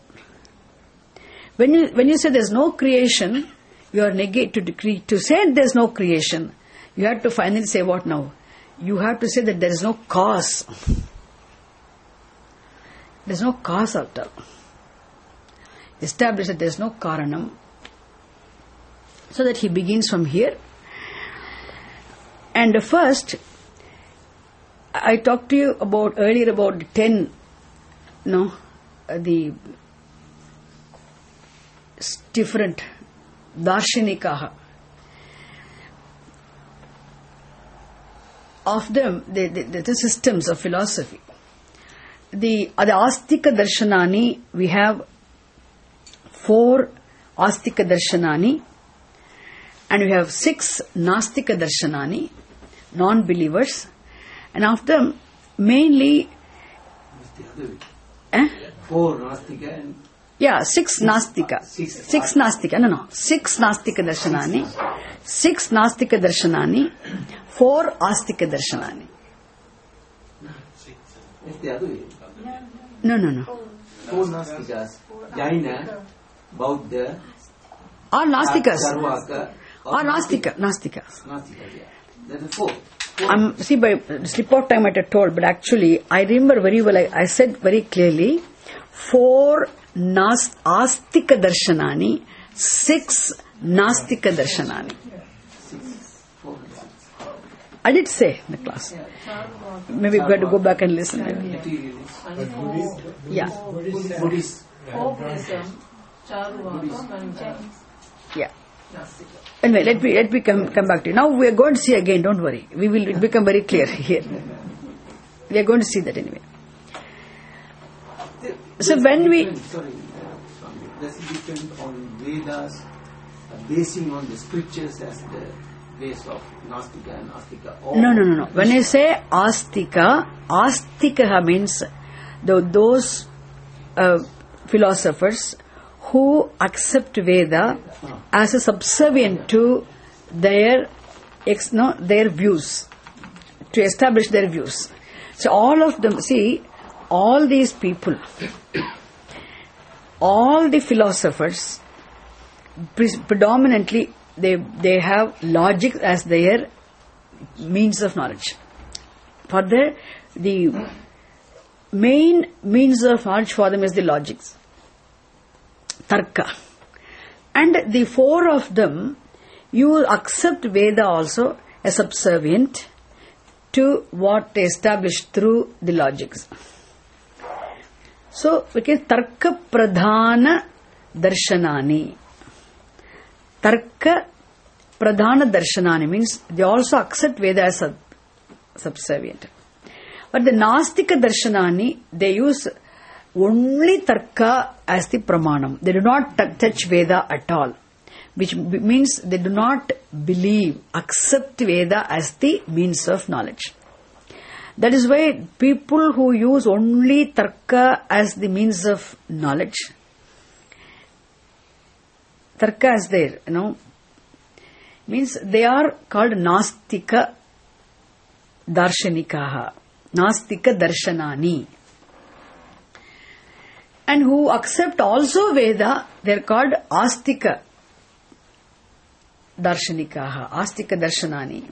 When you say there is no creation, you are to say there is no creation, you have to finally say what now? You have to say that there is no cause. There is no cause at all. Establish that there is no karanam. So that he begins from here. And first, I talked to you earlier about the 10, the different darshanikaha. Of them, the systems of philosophy. The Astika Darshanani, we have 4 Astika Darshanani, and we have 6 Nastika Darshanani, non-believers, and of them, mainly 4 Nastika and 6 Nastika. 6 Nastika. 6 Nastika Darshanani. 6 Nastika Darshanani. 4 Astika Darshanani. It's the other way. No. 4 Nastikas. Jaina, Bauddha, Or Nastikas. Sarvaka. Or Nastika. Nastika, yeah. That is 4. See, by slip of time I had told, but actually I remember very well, I said very clearly, 4 Astika Darshanani, 6 Nastika Darshanani. I did say in the class. Maybe we've got to go back and listen. Yeah. Folk wisdom, Charuvaka, and Yeah. Nastika. Anyway, let me come back to you. Now we are going to see again, don't worry. We will become very clear here. We are going to see that anyway. So when we... Sorry, does it depend on Vedas basing on the scriptures as the base of Nastika and Astika? No. When I say Astika means those philosophers who accept Veda as a subservient to their views, to establish their views. So all of them, see, all these people, all the philosophers, predominantly they have logic as their means of knowledge. For the main means of knowledge for them is the logics, Tarka. And the four of them, you accept Veda also as subservient to what they established through the logics. So, we can Tarka Pradhana Darshanani. Tarka Pradhana Darshanani means they also accept Veda as subservient. But the Nastika Darshanani, they use only Tarka as the Pramanam. They do not touch Veda at all. Which means they do not accept Veda as the means of knowledge. That is why people who use only Tarka as the means of knowledge, Tarka is there, means they are called Nastika Darshanikaha, Nastika Darshanani. And who accept also Veda, they are called Astika Darshanikaha, Astika Darshanani.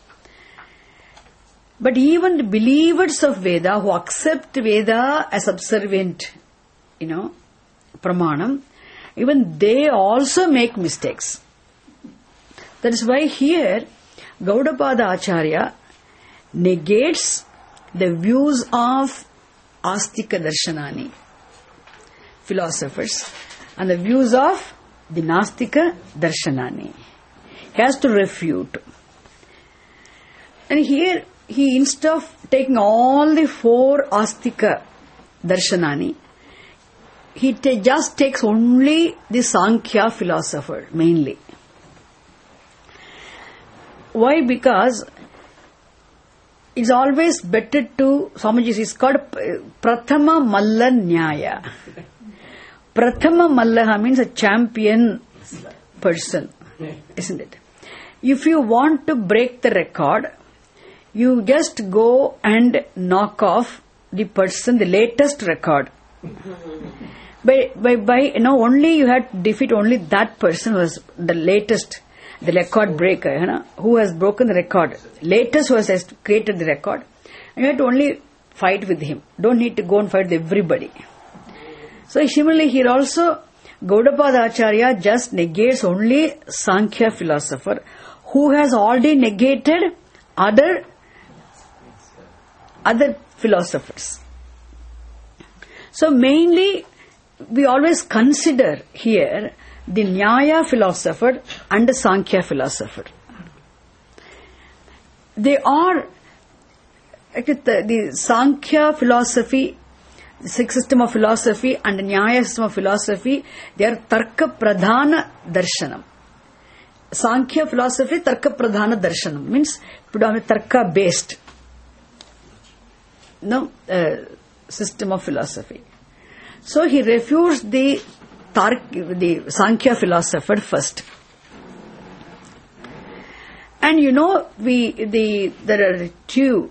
But even the believers of Veda who accept Veda as subservient, Pramanam, even they also make mistakes. That is why here Gaudapada Acharya negates the views of Astika Darshanani philosophers and the views of the Nastika Darshanani. He has to refute. And here he, instead of taking all the four Astika Darshanani, he just takes only the Sankhya philosopher mainly. Why? Because it's always better to, Swamiji, it's called Prathama Malla Nyaya. Prathama Mallaha means a champion person, isn't it? If you want to break the record, you just go and knock off the person, the latest record. By only you have to defeat only that person who was the latest, the record breaker, who has broken the record, latest who has created the record. And you have to only fight with him. Don't need to go and fight with everybody. So similarly here also, Gaudapada Acharya just negates only Sankhya philosopher who has already negated other philosophers. So mainly we always consider here the Nyaya philosopher and the Sankhya philosopher. They are, the Sankhya philosophy, the system of philosophy, and the Nyaya system of philosophy, they are Tarka Pradhana Darshanam. Sankhya philosophy, Tarka Pradhana Darshanam, means predominantly Tarka based system of philosophy. So he refutes the Sankhya philosopher first. And there are two,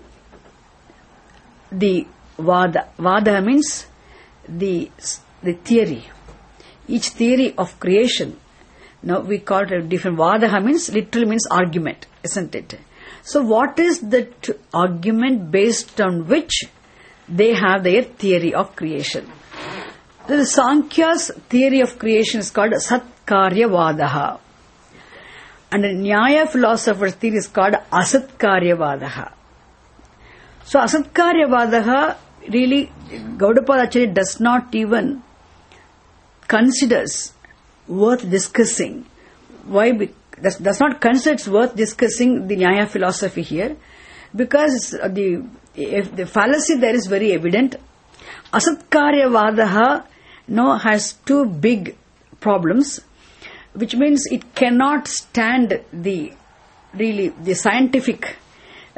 the Vada. Vada means the theory. Each theory of creation. Now we call it a different. Vada means, literally means argument, isn't it? So what is that argument based on which they have their theory of creation? The Sankhya's theory of creation is called Satkarya Vadaha. And the Nyaya philosopher's theory is called Asatkarya Vadaha. So Asatkarya Vadaha, really, Gaudapada Acharya does not even considers worth discussing. Why? Does not consider it's worth discussing the Nyaya philosophy here, because the fallacy there is very evident. Asatkaryavadaha has two big problems, which means it cannot stand the scientific.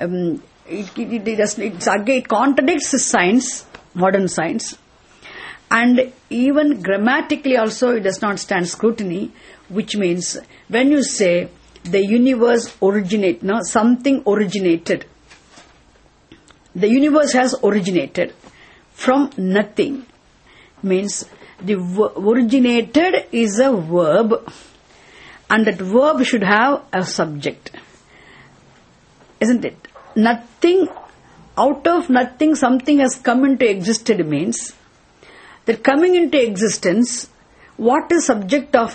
It contradicts science, modern science, and even grammatically also it does not stand scrutiny. Which means when you say the universe something originated. The universe has originated from nothing. Means the originated is a verb, and that verb should have a subject. Isn't it? Nothing, out of nothing something has come into existence means that coming into existence, what is subject of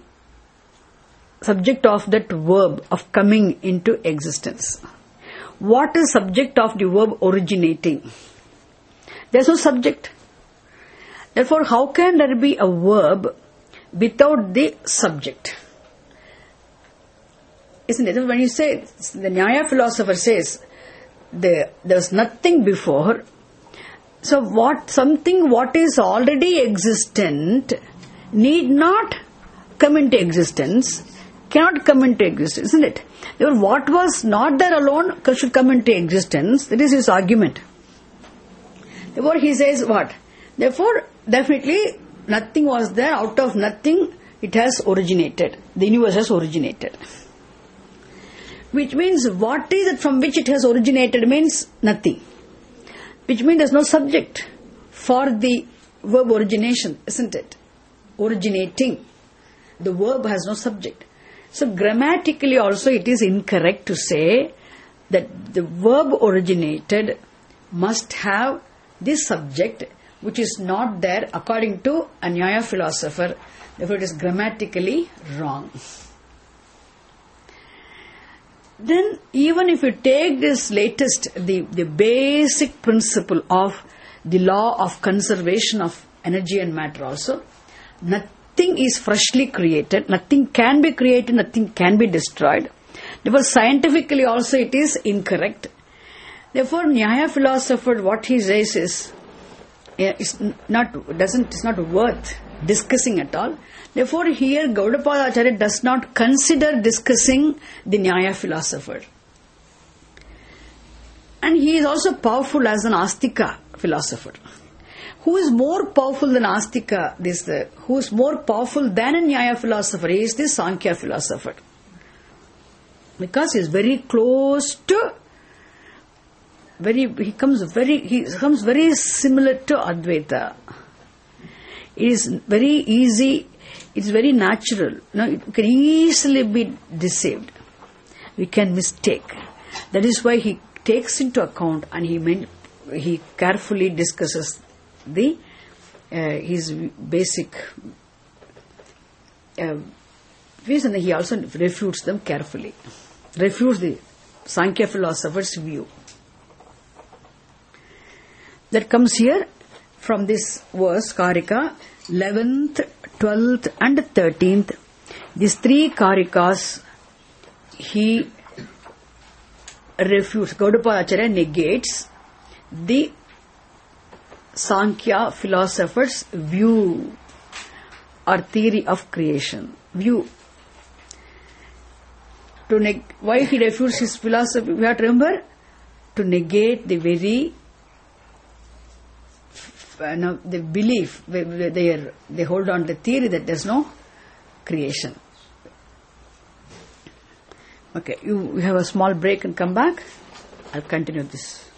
that verb of coming into existence? What is subject of the verb originating? There is no subject. Therefore, how can there be a verb without the subject? Isn't it? When you say, the Nyaya philosopher says, there's nothing before. So what is already existent need not come into existence, cannot come into existence, isn't it? Therefore, what was not there alone should come into existence. That is his argument. Therefore, he says what? Therefore, definitely nothing was there. Out of nothing, it has originated. The universe has originated. Which means, what is it from which it has originated means nothing. Which means there's no subject for the verb origination, isn't it? Originating. The verb has no subject. So grammatically also it is incorrect to say that the verb originated must have this subject, which is not there according to a Nyaya philosopher. Therefore it is grammatically wrong. Then even if you take this latest, the basic principle of the law of conservation of energy and matter also, nothing is freshly created, nothing can be created, nothing can be destroyed. Therefore scientifically also it is incorrect. Therefore Nyaya philosopher, what he says is, it's not worth discussing at all. Therefore here Gaudapada Acharya does not consider discussing the Nyaya philosopher. And he is also powerful as an Astika philosopher. Who is more powerful than Astika? Who is more powerful than a Nyaya philosopher? He is the Sankhya philosopher. Because he is very close to, he comes very similar to Advaita. It is very easy, it's very natural. It can easily be deceived. We can mistake. That is why he takes into account and he carefully discusses his basic views, and he also refutes them carefully. Refutes the Sankhya philosopher's view. That comes here from this verse, Karika, 11th, 12th and 13th. These three Karikas he refutes. Gaudapada Acharya negates the Sankhya philosopher's view or theory of creation. View. Why he refutes his philosophy? We have to remember to negate the very the belief, they hold on to the theory that there is no creation. Okay, you have a small break and come back. I'll continue this.